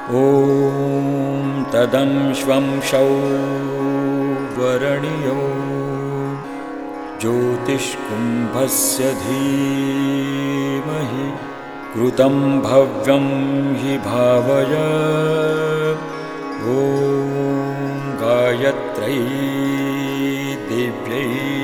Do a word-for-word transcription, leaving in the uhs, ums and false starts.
ॐ तदंश्वंशौ वरणियो ज्योतिष्कुम्भस्य धीमहि कृतं भव्यं हि भावय। ॐ गायत्र्यै दिव्यै